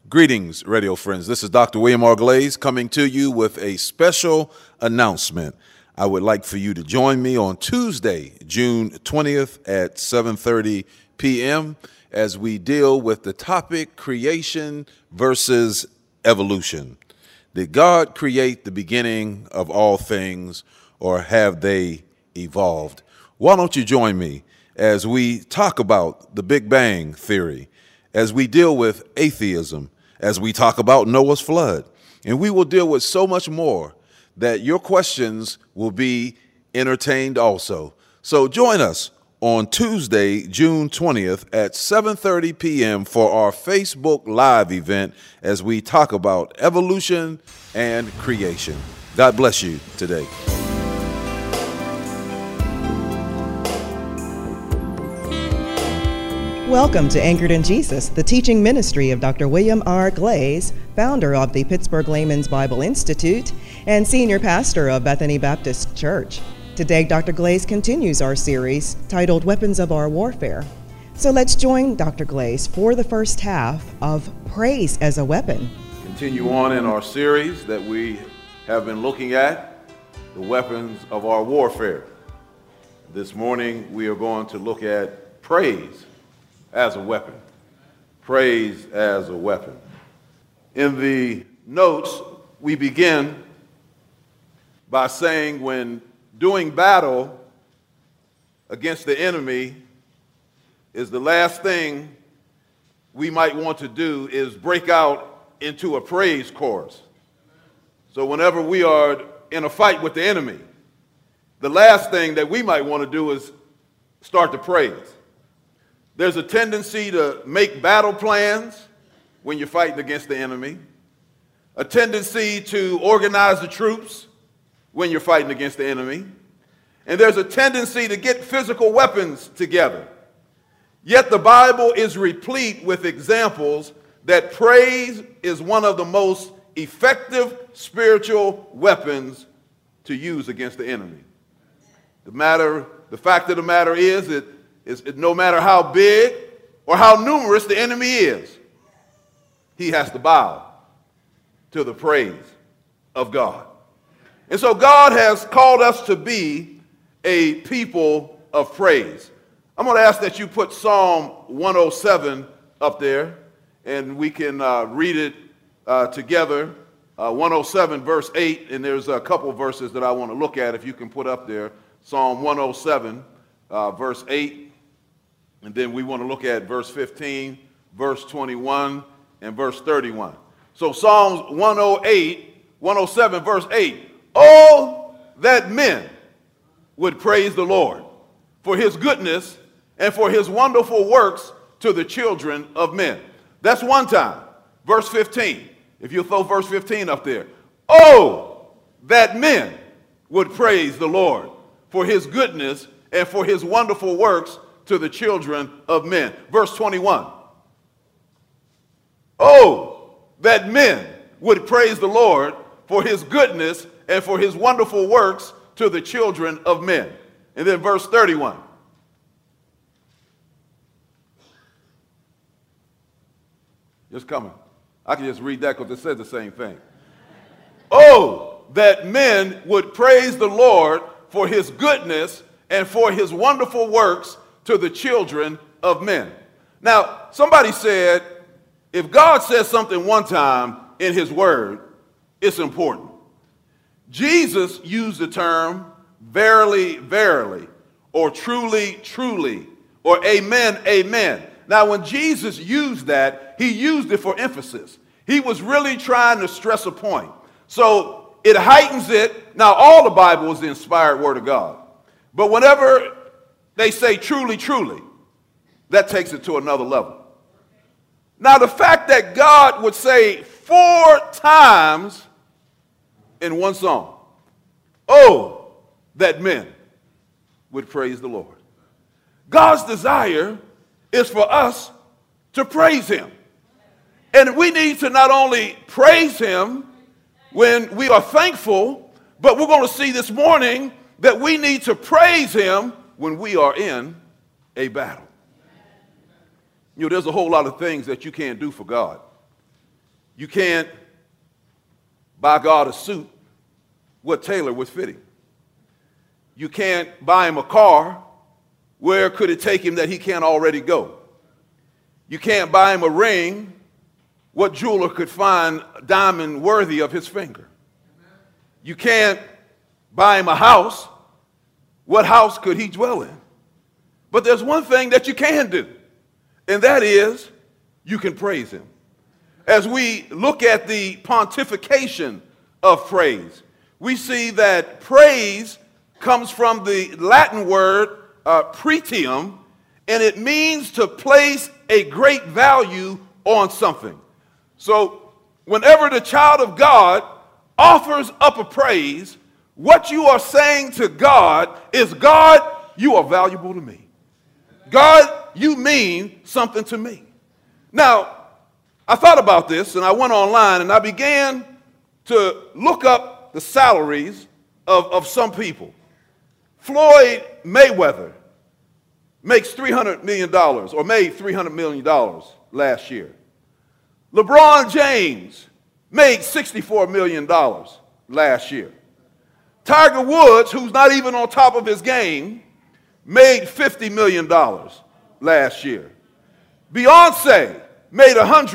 Greetings, radio friends. This is Dr. William R. Glaze coming to you with a special announcement. I would like for you to join me on Tuesday, June 20th at 7:30 p.m. as we deal with the topic creation versus evolution. Did God create the beginning of all things, or have they evolved? Why don't you join me as we talk about the Big Bang Theory, as we deal with atheism, as we talk about Noah's flood, and we will deal with so much more that your questions will be entertained also. So join us on Tuesday, June 20th at 7:30 p.m. for our Facebook Live event as we talk about evolution and creation. God bless you today. Welcome to Anchored in Jesus, the teaching ministry of Dr. William R. Glaze, founder of the Pittsburgh Layman's Bible Institute and senior pastor of Bethany Baptist Church. Today, Dr. Glaze continues our series titled Weapons of Our Warfare. So let's join Dr. Glaze for the first half of Praise as a Weapon. Continue on in our series that we have been looking at, the weapons of our warfare. This morning, we are going to look at praise as a weapon. Praise as a weapon. In the notes, we begin by saying when doing battle against the enemy is the last thing we might want to do is break out into a praise chorus. So whenever we are in a fight with the enemy, the last thing that we might want to do is start to praise. There's a tendency to make battle plans when you're fighting against the enemy, a tendency to organize the troops when you're fighting against the enemy, and there's a tendency to get physical weapons together. Yet the Bible is replete with examples that praise is one of the most effective spiritual weapons to use against the enemy. The fact of the matter is no matter how big or how numerous the enemy is, he has to bow to the praise of God. And so God has called us to be a people of praise. I'm going to ask that you put Psalm 107 up there, and we can read it together. 107 verse 8, and there's a couple verses that I want to look at if you can put up there. Psalm 107 verse 8. And then we want to look at verse 15, verse 21, and verse 31. So Psalms 107, verse 8. Oh, that men would praise the Lord for his goodness and for his wonderful works to the children of men. That's one time. Verse 15. If you throw verse 15 up there. Oh, that men would praise the Lord for his goodness and for his wonderful works to the children of men. Verse 21. Oh, that men would praise the Lord for his goodness and for his wonderful works to the children of men. And then verse 31. Just coming. I can just read that because it says the same thing. Oh, that men would praise the Lord for his goodness and for his wonderful works to the children of men. Now, somebody said, if God says something one time in his word, it's important. Jesus used the term verily, verily, or truly, truly, or amen, amen. Now, when Jesus used that, he used it for emphasis. He was really trying to stress a point. So it heightens it. Now, all the Bible is the inspired word of God. But whenever they say truly, truly, that takes it to another level. Now, the fact that God would say 4 times in one song, oh, that men would praise the Lord. God's desire is for us to praise him. And we need to not only praise him when we are thankful, but we're going to see this morning that we need to praise him when we are in a battle. You know, there's a whole lot of things that you can't do for God. You can't buy God a suit what tailor was fitting. You can't buy him a car. Where could it take him that he can't already go? You can't buy him a ring. What jeweler could find a diamond worthy of his finger? You can't buy him a house. What house could he dwell in? But there's one thing that you can do, and that is you can praise him. As we look at the pontification of praise, we see that praise comes from the Latin word pretium, and it means to place a great value on something. So whenever the child of God offers up a praise, what you are saying to God is, God, you are valuable to me. God, you mean something to me. Now, I thought about this, and I went online, and I began to look up the salaries of some people. Floyd Mayweather makes $300 million, or made $300 million last year. LeBron James made $64 million last year. Tiger Woods, who's not even on top of his game, made $50 million last year. Beyonce made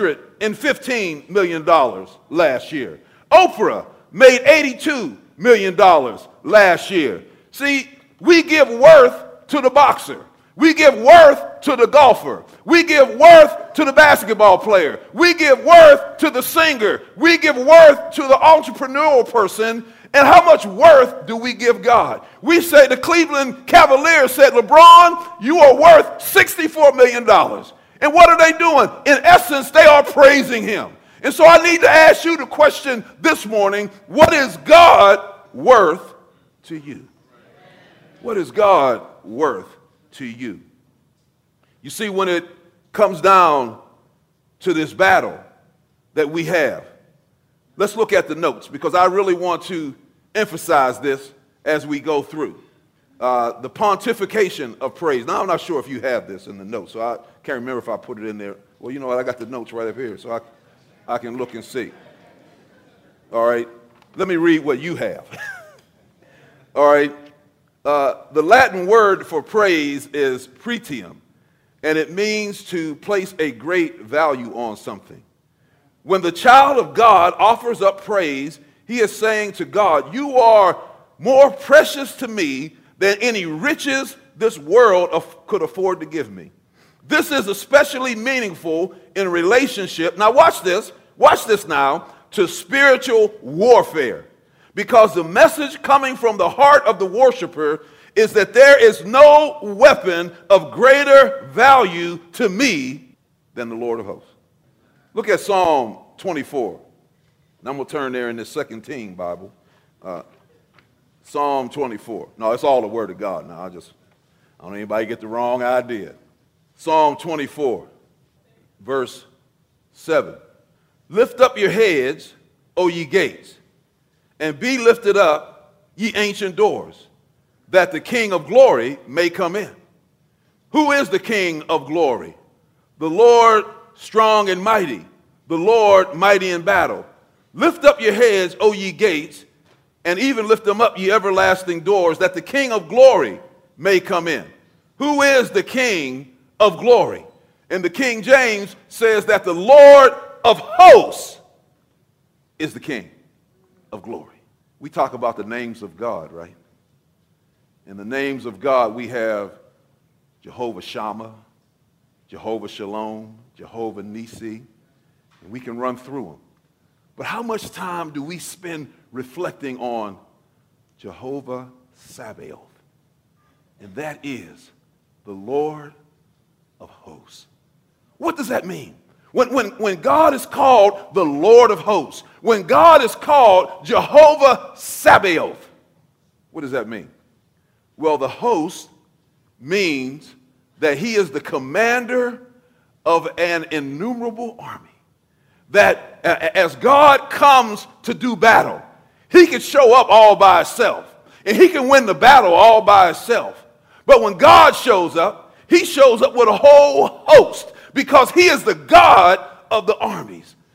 $115 million last year. Oprah made $82 million last year. See, we give worth to the boxer. We give worth to the golfer. We give worth to the basketball player. We give worth to the singer. We give worth to the entrepreneurial person. And how much worth do we give God? We say the Cleveland Cavaliers said, LeBron, you are worth $64 million. And what are they doing? In essence, they are praising him. And so I need to ask you the question this morning, what is God worth to you? What is God worth to you? You see, when it comes down to this battle that we have, let's look at the notes, because I really want to emphasize this as we go through. The pontification of praise. Now, I'm not sure if you have this in the notes, so I can't remember if I put it in there. Well, you know what? I got the notes right up here, so I can look and see. All right. Let me read what you have. All right. The Latin word for praise is pretium, and it means to place a great value on something. When the child of God offers up praise, he is saying to God, you are more precious to me than any riches this world could afford to give me. This is especially meaningful in relationship. Now watch this now, to spiritual warfare. Because the message coming from the heart of the worshiper is that there is no weapon of greater value to me than the Lord of hosts. Look at Psalm 24. And I'm going to turn there in the Second Team Bible. Psalm 24. No, it's all the Word of God. Now, I don't want anybody get the wrong idea. Psalm 24, verse 7. Lift up your heads, O ye gates, and be lifted up, ye ancient doors, that the King of glory may come in. Who is the King of glory? The Lord strong and mighty, the Lord mighty in battle. Lift up your heads, O ye gates, and even lift them up, ye everlasting doors, that the King of glory may come in. Who is the King of glory? And the King James says that the Lord of hosts is the King of glory. We talk about the names of God, right? In the names of God, we have Jehovah Shammah, Jehovah Shalom, Jehovah Nisi, and we can run through them. But how much time do we spend reflecting on Jehovah Sabaoth? And that is the Lord of hosts. What does that mean? When God is called the Lord of hosts, when God is called Jehovah Sabaoth, what does that mean? Well, the host means that he is the commander of an innumerable army. That as God comes to do battle, he can show up all by himself, and he can win the battle all by himself. But when God shows up, he shows up with a whole host, because he is the God of the armies.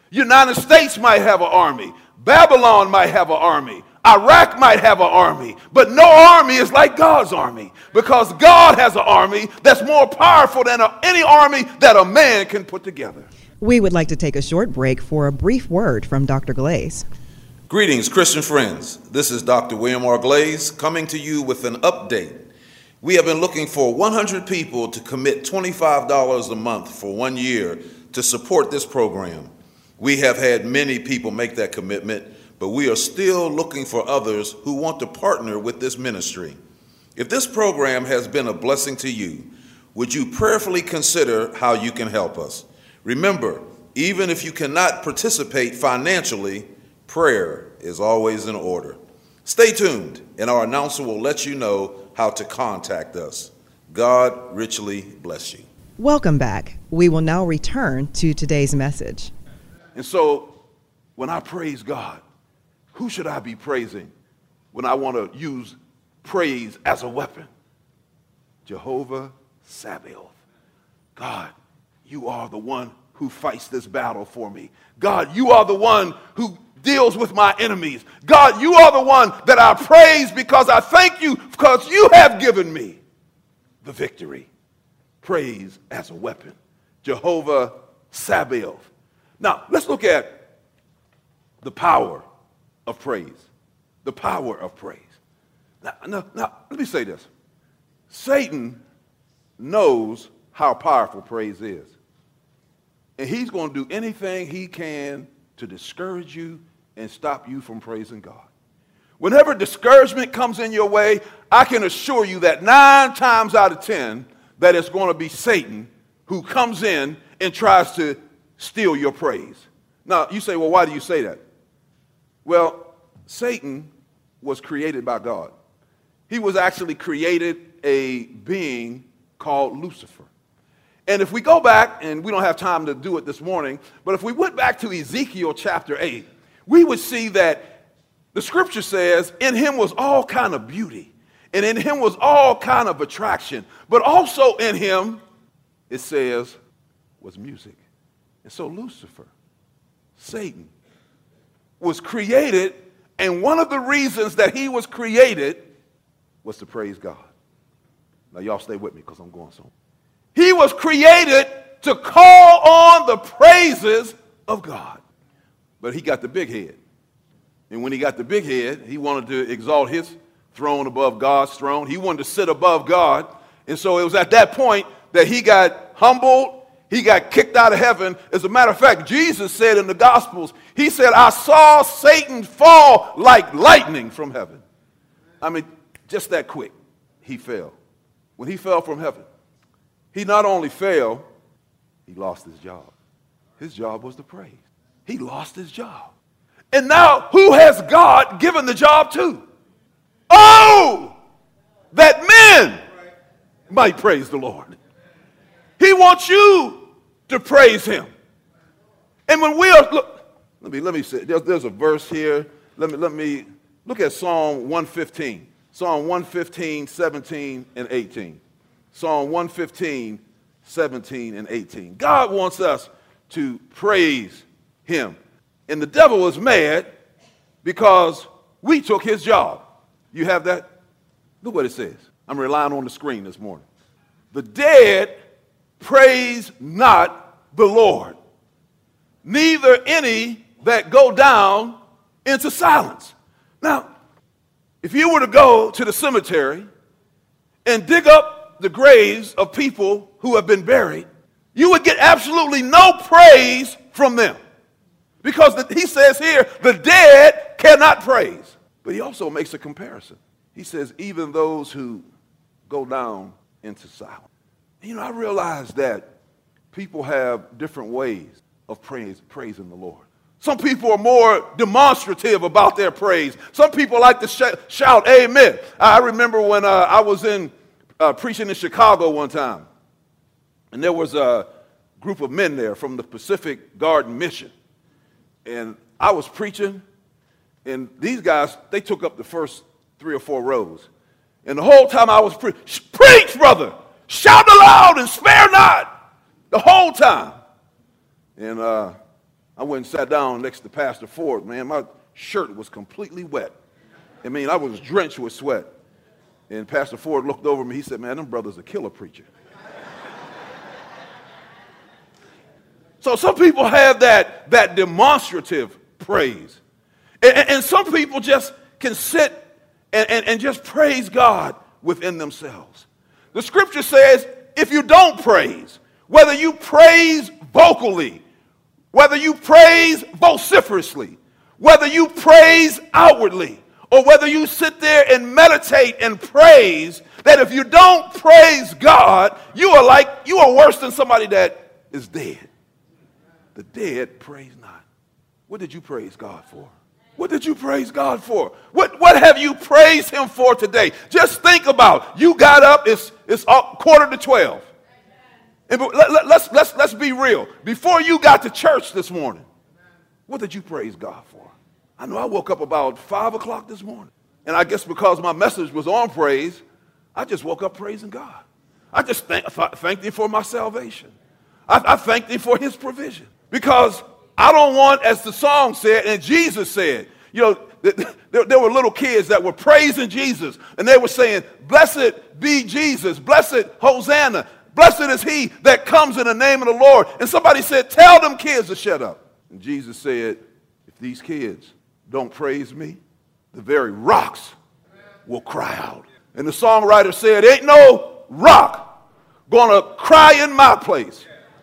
United States might have an army. Babylon might have an army. Iraq might have an army. But no army is like God's army, because God has an army that's more powerful than any army that a man can put together. We would like to take a short break for a brief word from Dr. Glaze. Greetings, Christian friends. This is Dr. William R. Glaze coming to you with an update. We have been looking for 100 people to commit $25 a month for 1 year to support this program. We have had many people make that commitment, but we are still looking for others who want to partner with this ministry. If this program has been a blessing to you, would you prayerfully consider how you can help us? Remember, even if you cannot participate financially, prayer is always in order. Stay tuned, and our announcer will let you know how to contact us. God richly bless you. Welcome back. We will now return to today's message. And so when I praise God, who should I be praising when I want to use praise as a weapon? Jehovah Sabaoth. God, you are the one who fights this battle for me. God, you are the one who deals with my enemies. God, you are the one that I praise because I thank you because you have given me the victory. Praise as a weapon. Jehovah Sabaoth. Now, let's look at the power of praise. The power of praise. Now, let me say this. Satan knows how powerful praise is. And he's going to do anything he can to discourage you and stop you from praising God. Whenever discouragement comes in your way, I can assure you that 9 times out of 10, that it's going to be Satan who comes in and tries to steal your praise. Now, you say, well, why do you say that? Well, Satan was created by God. He was actually created a being called Lucifer. And if we go back, and we don't have time to do it this morning, but if we went back to Ezekiel chapter 8, we would see that the scripture says, in him was all kind of beauty, and in him was all kind of attraction, but also in him, it says, was music. And so Lucifer, Satan, was created, and one of the reasons that he was created was to praise God. Now y'all stay with me because I'm going somewhere. He was created to call on the praises of God. But he got the big head. And when he got the big head, he wanted to exalt his throne above God's throne. He wanted to sit above God. And so it was at that point that he got humbled. He got kicked out of heaven. As a matter of fact, Jesus said in the Gospels, he said, I saw Satan fall like lightning from heaven. I mean, just that quick, he fell. When he fell from heaven, he not only fell, he lost his job. His job was to praise. He lost his job. And now, who has God given the job to? Oh, that men might praise the Lord. He wants you to praise him. And when we are, look, let me say, there's a verse here. Let me look at Psalm 115. Psalm 115, 17, and 18. Psalm 115, 17, and 18. God wants us to praise him. And the devil is mad because we took his job. You have that? Look what it says. I'm relying on the screen this morning. The dead praise not the Lord, neither any that go down into silence. Now, if you were to go to the cemetery and dig up the graves of people who have been buried, you would get absolutely no praise from them. Because he says here, the dead cannot praise. But he also makes a comparison. He says, even those who go down into silence. You know, I realize that people have different ways of praising the Lord. Some people are more demonstrative about their praise. Some people like to shout amen. I remember when I was preaching in Chicago one time, and there was a group of men there from the Pacific Garden Mission. And I was preaching, and these guys, they took up the first 3 or 4 rows. And the whole time I was preach, brother! Shout aloud and spare not! The whole time. And I went and sat down next to Pastor Ford. Man, my shirt was completely wet. I mean, I was drenched with sweat. And Pastor Ford looked over me. He said, man, them brothers a killer preacher. So some people have that demonstrative praise. And some people just can sit and just praise God within themselves. The scripture says, if you don't praise, whether you praise vocally, whether you praise vociferously, whether you praise outwardly, or whether you sit there and meditate and praise, that if you don't praise God, you are worse than somebody that is dead. The dead praise not. What did you praise God for? What did you praise God for? What have you praised him for today? Just think about, you got up, it's 11:45. And let's be real. Before you got to church this morning, what did you praise God for? I know I woke up about 5 o'clock this morning. And I guess because my message was on praise, I just woke up praising God. I just thanked him for my salvation. I thanked him for his provision. Because I don't want, as the song said, and Jesus said, you know, there were little kids that were praising Jesus. And they were saying, blessed be Jesus, blessed Hosanna, blessed is he that comes in the name of the Lord. And somebody said, tell them kids to shut up. And Jesus said, if these kids don't praise me, the very rocks will cry out. And the songwriter said, ain't no rock gonna cry in my place.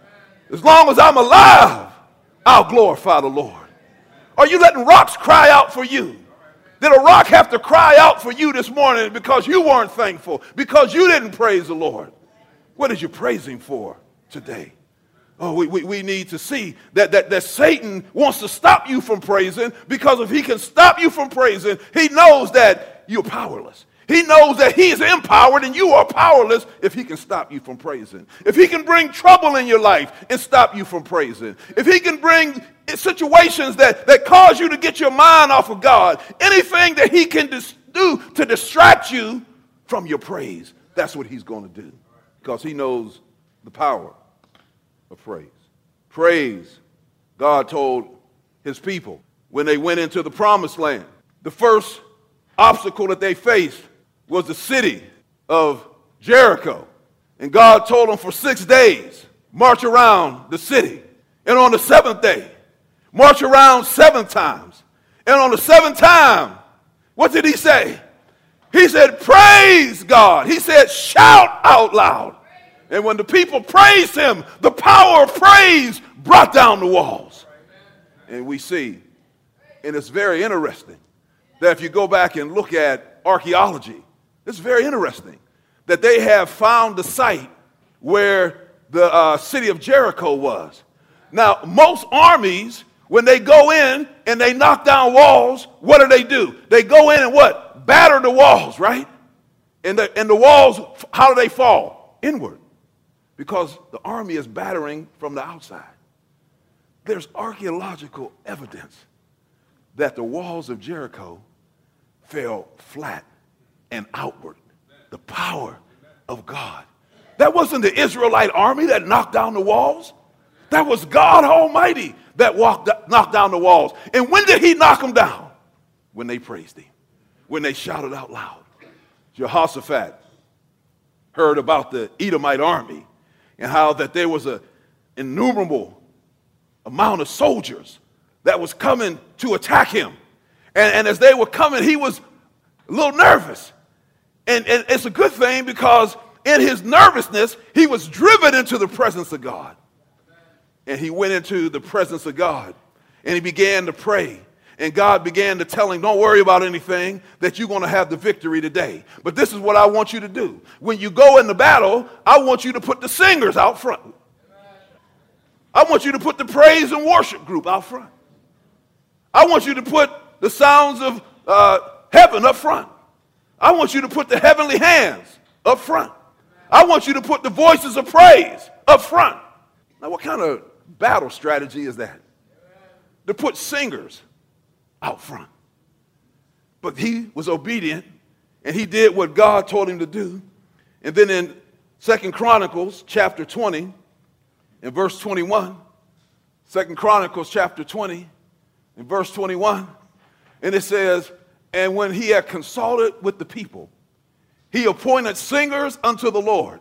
As long as I'm alive, I'll glorify the Lord. Are you letting rocks cry out for you? Did a rock have to cry out for you this morning because you weren't thankful, because you didn't praise the Lord? What did you praise him for today? Oh, we need to see that Satan wants to stop you from praising, because if he can stop you from praising, he knows that you're powerless. He knows that he is empowered and you are powerless if he can stop you from praising. If he can bring trouble in your life and stop you from praising. If he can bring situations that cause you to get your mind off of God. Anything that he can do to distract you from your praise, that's what he's going to do. Because he knows the power of praise. Praise, God told his people when they went into the promised land. The first obstacle that they faced was the city of Jericho. And God told them for 6 days, march around the city. And on the seventh day, march around 7 times. And on the 7th time, what did he say? He said, praise God. He said, shout out loud. And when the people praised him, the power of praise brought down the walls. And we see, and it's very interesting, that if you go back and look at archaeology, it's very interesting that they have found the site where the city of Jericho was. Now, most armies, when they go in and they knock down walls, what do? They go in and what? Batter the walls, right? And the walls, how do they fall? Inward. Because the army is battering from the outside. There's archaeological evidence that the walls of Jericho fell flat and outward. The power of God. That wasn't the Israelite army that knocked down the walls. That was God Almighty that knocked down the walls. And when did he knock them down? When they praised him. When they shouted out loud. Jehoshaphat heard about the Edomite army and how that there was an innumerable amount of soldiers that was coming to attack him. And as they were coming, he was a little nervous. And it's a good thing, because in his nervousness, he was driven into the presence of God. And he went into the presence of God, and he began to pray. And God began to tell him, don't worry about anything, that you're going to have the victory today. But this is what I want you to do. When you go in the battle, I want you to put the singers out front. I want you to put the praise and worship group out front. I want you to put the sounds of heaven up front. I want you to put the heavenly hands up front. I want you to put the voices of praise up front. Now, what kind of battle strategy is that? To put singers out front. But he was obedient, and he did what God told him to do. And then in 2 Chronicles chapter 20, in verse 21, 2 Chronicles chapter 20 and verse 21. And it says, and when he had consulted with the people, he appointed singers unto the Lord.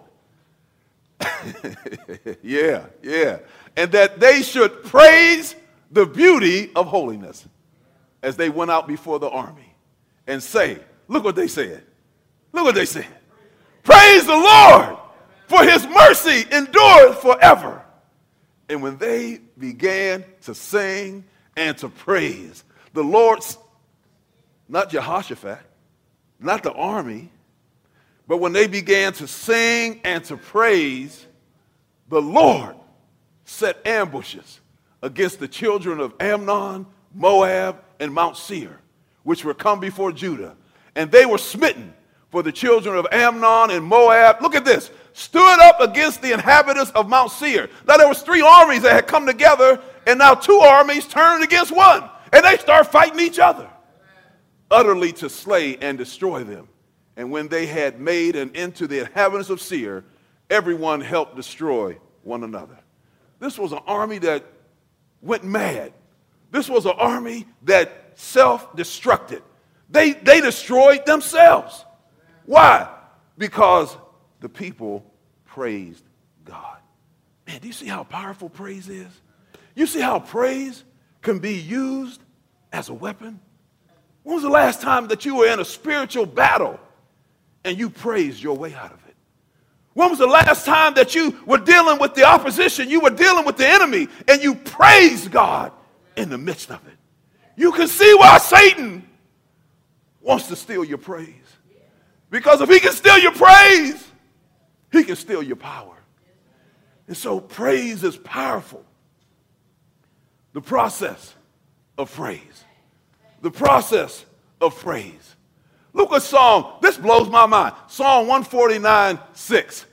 Yeah. And that they should praise the beauty of holiness as they went out before the army and say, look what they said. Look what they said. Praise the Lord, for his mercy endureth forever. And when they began to sing and to praise, the Lord's, not Jehoshaphat, not the army, but when they began to sing and to praise, the Lord set ambushes against the children of Ammon, Moab, and Mount Seir, which were come before Judah. And they were smitten, for the children of Ammon and Moab, look at this, stood up against the inhabitants of Mount Seir. Now there was 3 armies that had come together, and now 2 armies turned against one, and they start fighting each other, utterly to slay and destroy them. And when they had made an end to the inhabitants of Seir, everyone helped destroy one another. This was an army that went mad. This was an army that self-destructed. They destroyed themselves. Why? Because the people praised God. Man, do you see how powerful praise is? You see how praise can be used as a weapon? When was the last time that you were in a spiritual battle and you praised your way out of it? When was the last time that you were dealing with the opposition, you were dealing with the enemy, and you praised God in the midst of it? You can see why Satan wants to steal your praise. Because if he can steal your praise, he can steal your power. And so praise is powerful. The process of praise. The process of praise. Look at Psalm, this blows my mind. Psalm 149:6.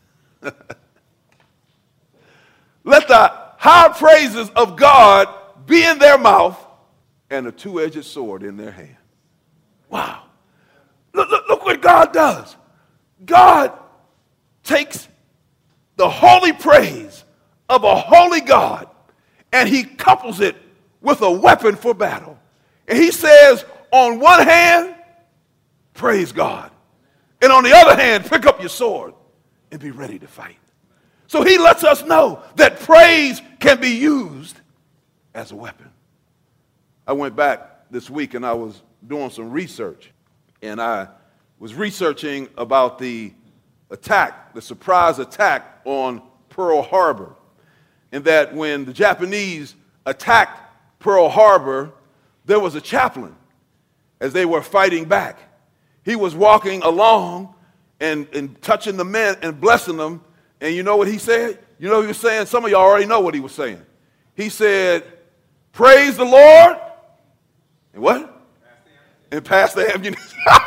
Let the high praises of God be in their mouth and a two-edged sword in their hand. Wow. Look what God does. God takes the holy praise of a holy God and he couples it with a weapon for battle. And he says, on one hand, praise God. And on the other hand, pick up your sword and be ready to fight. So he lets us know that praise can be used as a weapon. I went back this week and I was doing some research. And I was researching about the attack, the surprise attack on Pearl Harbor. And that when the Japanese attacked Pearl Harbor, there was a chaplain as they were fighting back. He was walking along and touching the men and blessing them. And you know what he said? You know what he was saying? Some of y'all already know what he was saying. He said, praise the Lord. And what? And pass the ammunition.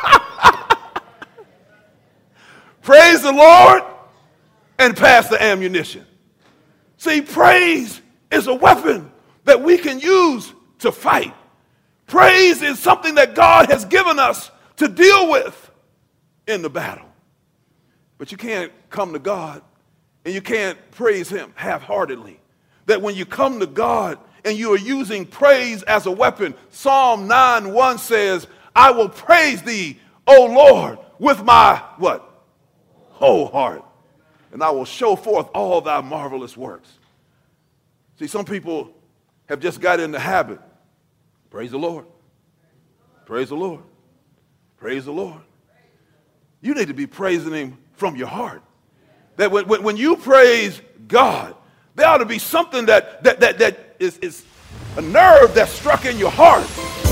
Praise the Lord and pass the ammunition. See, praise is a weapon that we can use to fight. Praise is something that God has given us to deal with in the battle. But you can't come to God and you can't praise him half-heartedly. That when you come to God and you are using praise as a weapon, Psalm 9:1 says, I will praise thee, O Lord, with my, what? Whole heart. And I will show forth all thy marvelous works. See, some people have just got in the habit. Praise the Lord. Praise the Lord. Praise the Lord. You need to be praising him from your heart. That when you praise God, there ought to be something that is a nerve that's struck in your heart.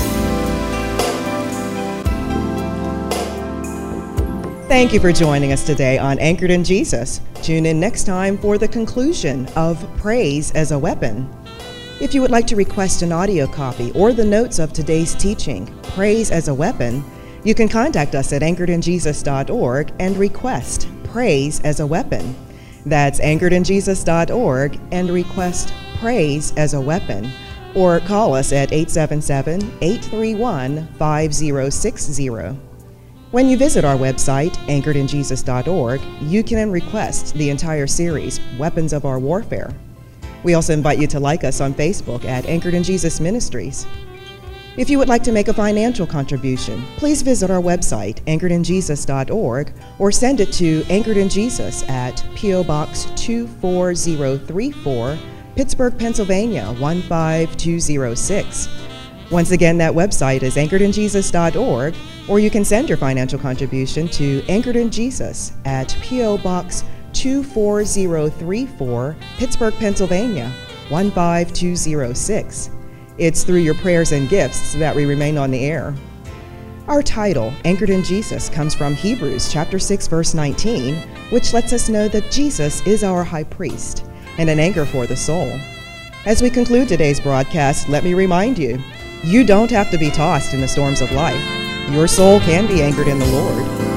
Thank you for joining us today on Anchored in Jesus. Tune in next time for the conclusion of Praise as a Weapon. If you would like to request an audio copy or the notes of today's teaching, Praise as a Weapon, you can contact us at anchoredinjesus.org and request Praise as a Weapon. That's anchoredinjesus.org and request Praise as a Weapon. Or call us at 877-831-5060. When you visit our website, anchoredinjesus.org, you can request the entire series, Weapons of Our Warfare. We also invite you to like us on Facebook at Anchored in Jesus Ministries. If you would like to make a financial contribution, please visit our website, anchoredinjesus.org, or send it to Anchored in Jesus at P.O. Box 24034, Pittsburgh, Pennsylvania 15206. Once again, that website is anchoredinjesus.org, or you can send your financial contribution to Anchored in Jesus at P.O. Box 24034, Pittsburgh, Pennsylvania 15206. It's through your prayers and gifts that we remain on the air. Our title, Anchored in Jesus, comes from Hebrews chapter 6, verse 19, which lets us know that Jesus is our high priest and an anchor for the soul. As we conclude today's broadcast, let me remind you, you don't have to be tossed in the storms of life. Your soul can be anchored in the Lord.